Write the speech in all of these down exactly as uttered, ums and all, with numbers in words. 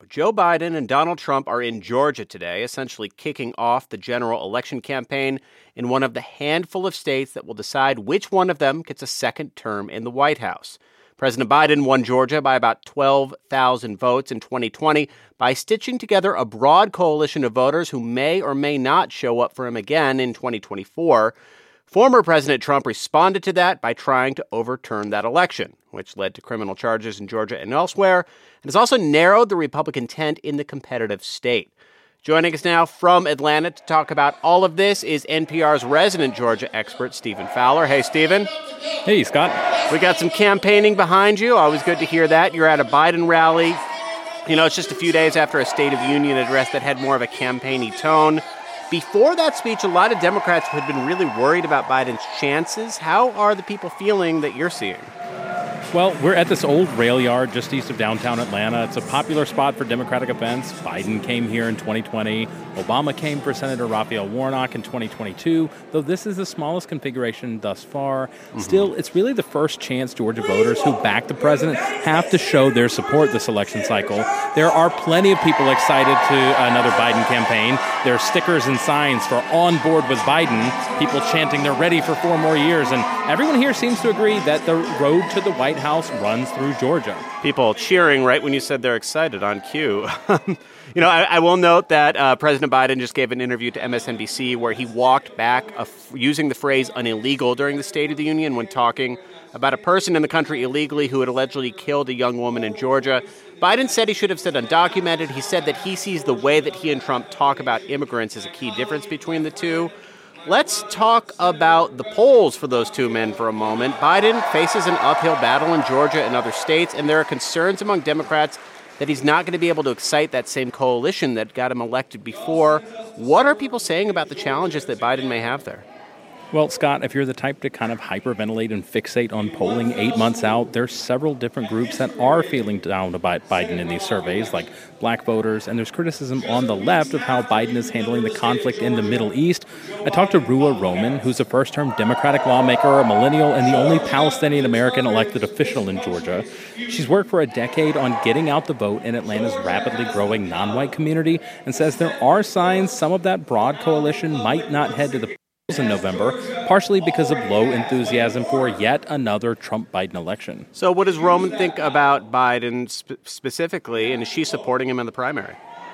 Joe Biden and Donald Trump are in Georgia today, essentially kicking off the general election campaign in one of the handful of states that will decide which one of them gets a second term in the White House. President Biden won Georgia by about twelve thousand votes in twenty twenty by stitching together a broad coalition of voters who may or may not show up for him again in twenty twenty-four. Former President Trump responded to that by trying to overturn that election, which led to criminal charges in Georgia and elsewhere, and has also narrowed the Republican tent in the competitive state. Joining us now from Atlanta to talk about all of this is N P R's resident Georgia expert, Stephen Fowler. Hey, Stephen. Hey, Scott. We got some campaigning behind you. Always good to hear that. You're at a Biden rally. You know, it's just a few days after a State of the Union address that had more of a campaign-y tone. Before that speech, a lot of Democrats had been really worried about Biden's chances. How are the people feeling that you're seeing? Well, we're at this old rail yard just east of downtown Atlanta. It's a popular spot for Democratic events. Biden came here in twenty twenty. Obama came for Senator Raphael Warnock in twenty twenty-two, though this is the smallest configuration thus far. Mm-hmm. Still, it's really the first chance Georgia voters who back the president have to show their support this election cycle. There are plenty of people excited to another Biden campaign. There are stickers and signs for on board with Biden, people chanting they're ready for four more years, and everyone here seems to agree that the road to the White House runs through Georgia. People cheering right when you said they're excited on cue. You know, I, I will note that uh, President Biden just gave an interview to M S N B C where he walked back a f- using the phrase an illegal during the State of the Union when talking about a person in the country illegally who had allegedly killed a young woman in Georgia. Biden said he should have said undocumented. He said that he sees the way that he and Trump talk about immigrants as a key difference between the two. Let's talk about the polls for those two men for a moment. Biden faces an uphill battle in Georgia and other states, and there are concerns among Democrats that he's not going to be able to excite that same coalition that got him elected before. What are people saying about the challenges that Biden may have there? Well, Scott, if you're the type to kind of hyperventilate and fixate on polling eight months out, there's several different groups that are feeling down about Biden in these surveys, like black voters, and there's criticism on the left of how Biden is handling the conflict in the Middle East. I talked to Ruah Roman, who's a first-term Democratic lawmaker, a millennial, and the only Palestinian-American elected official in Georgia. She's worked for a decade on getting out the vote in Atlanta's rapidly growing non-white community and says there are signs some of that broad coalition might not head to the in November, partially because of low enthusiasm for yet another Trump-Biden election. So what does Roman think about Biden sp- specifically, and is she supporting him in the primary?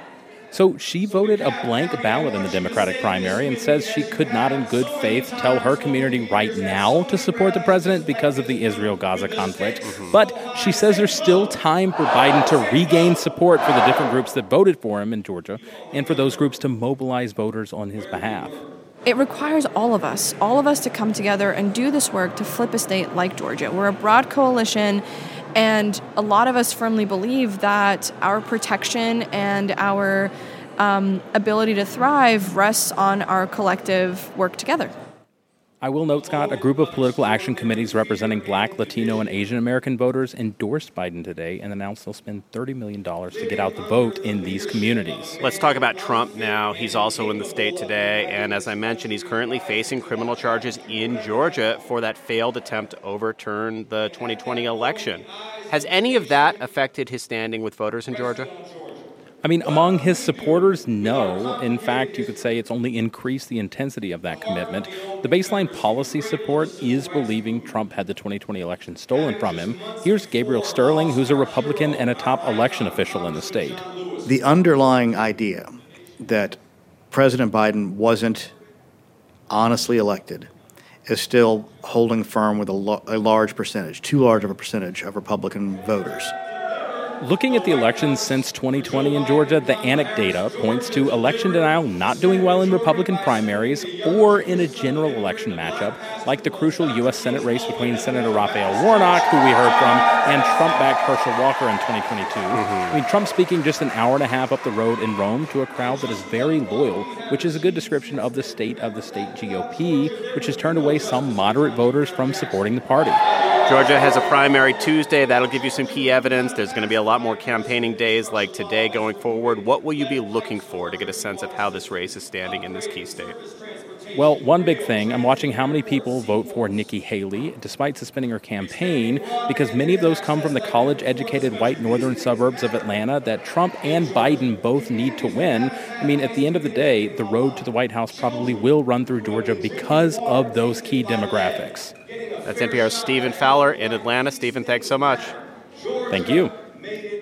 So she voted a blank ballot in the Democratic primary and says she could not in good faith tell her community right now to support the president because of the Israel-Gaza conflict. Mm-hmm. But she says there's still time for Biden to regain support for the different groups that voted for him in Georgia and for those groups to mobilize voters on his behalf. It requires all of us, all of us to come together and do this work to flip a state like Georgia. We're a broad coalition, and a lot of us firmly believe that our protection and our um, ability to thrive rests on our collective work together. I will note, Scott, a group of political action committees representing Black, Latino, and Asian American voters endorsed Biden today and announced they'll spend thirty million dollars to get out the vote in these communities. Let's talk about Trump now. He's also in the state today, and as I mentioned, he's currently facing criminal charges in Georgia for that failed attempt to overturn the twenty twenty election. Has any of that affected his standing with voters in Georgia? I mean, among his supporters, no. In fact, you could say it's only increased the intensity of that commitment. The baseline policy support is believing Trump had the twenty twenty election stolen from him. Here's Gabriel Sterling, who's a Republican and a top election official in the state. The underlying idea that President Biden wasn't honestly elected is still holding firm with a, lo- a large percentage, too large of a percentage of Republican voters. Looking at the elections since twenty twenty in Georgia, the ANIC data points to election denial not doing well in Republican primaries or in a general election matchup, like the crucial U S Senate race between Senator Raphael Warnock, who we heard from, and Trump-backed Herschel Walker in twenty twenty-two. Mm-hmm. I mean, Trump speaking just an hour and a half up the road in Rome to a crowd that is very loyal, which is a good description of the state of the state G O P, which has turned away some moderate voters from supporting the party. Georgia has a primary Tuesday. That'll give you some key evidence. There's going to be a lot more campaigning days like today going forward. What will you be looking for to get a sense of how this race is standing in this key state? Well, one big thing, I'm watching how many people vote for Nikki Haley, despite suspending her campaign, because many of those come from the college-educated white northern suburbs of Atlanta that Trump and Biden both need to win. I mean, at the end of the day, the road to the White House probably will run through Georgia because of those key demographics. That's N P R's Stephen Fowler in Atlanta. Stephen, thanks so much. Thank you.